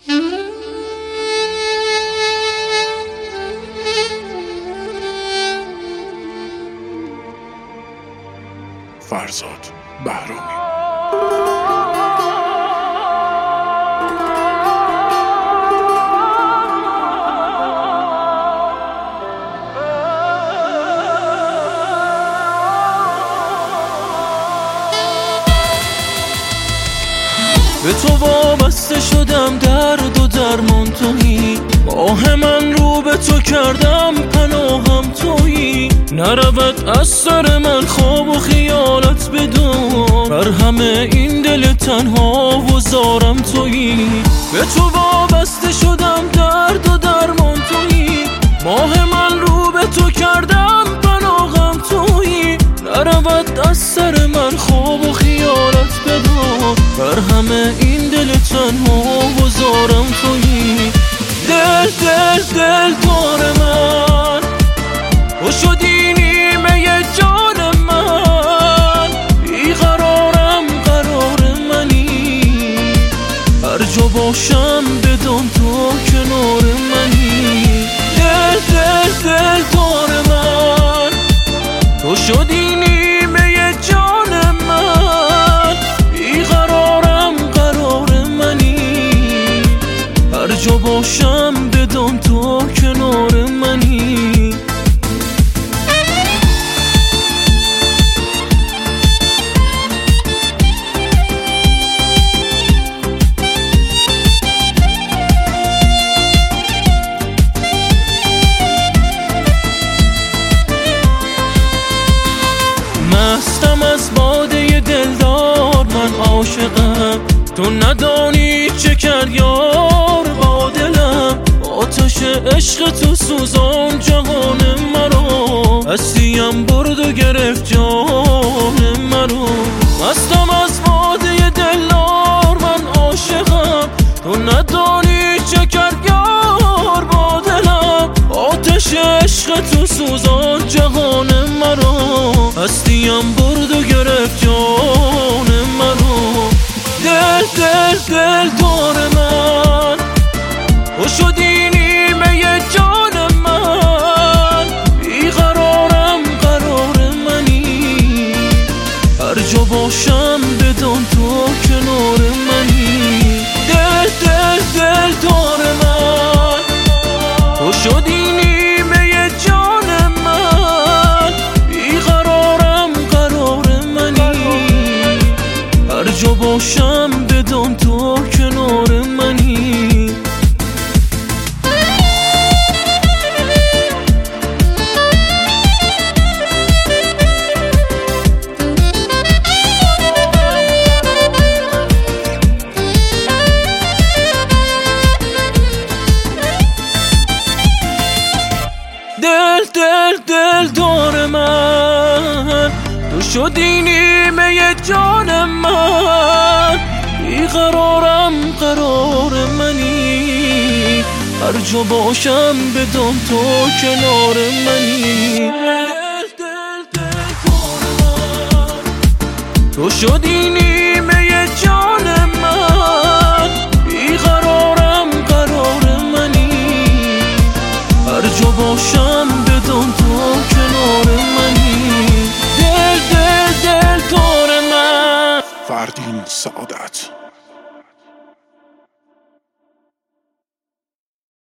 فرزاد بهرامی. به تو وابسته شدم، درد و درمان تویی، آه من رو به تو کردم، پناهم تویی. نرود از سر من خواب و خیالت بدون، بر همه این دل تنها و زارم تویی. به تو وابسته شدم، درد و درمان تویی، ماه من رو به تو کردم، پناهم تویی. نرود از سر من خواب و خیالت بدون، بر همه این دل تنها و زارم تویی. دل دل دل دار من، تو شدی نیمه جان من، بیقرارم قرار منی، هر جا باشم بدون تو کنار منی. دل دل دل دار من، تو شدی نیمه جان من، بیقرارم قرار منی، هر جا باشم بدون تو کنار منی. مستم از باده دلدار، من عاشقم، تو ندانی چه کرد یار با دلم. آتش عشق تو سوزان جهان مرا، هستیم برد و گرفت جان مرا. مستم از باده دلدار، من عاشقم، تو ندانی چه کرد یار با دلم. آتش عشق تو سوزان جهان مرا، هستیم برد و گرفت جان مرا. دل دل دل دار من، تو شدی نیمه جان من، بیقرارم قرار منی، هر جا باشم بدون تو کنار منی. دل دل دل دار من، تو شدی نیمه جان من، بیقرارم قرار منی، هر جا باشم بدون تو کنار منی. دل دل دل دار من، تو شدی نیمه جان من، بیقرارم قرار منی، هر جا باشم بدون تو کنار منی. دل دل دل دار من، تو شدی نیمه جان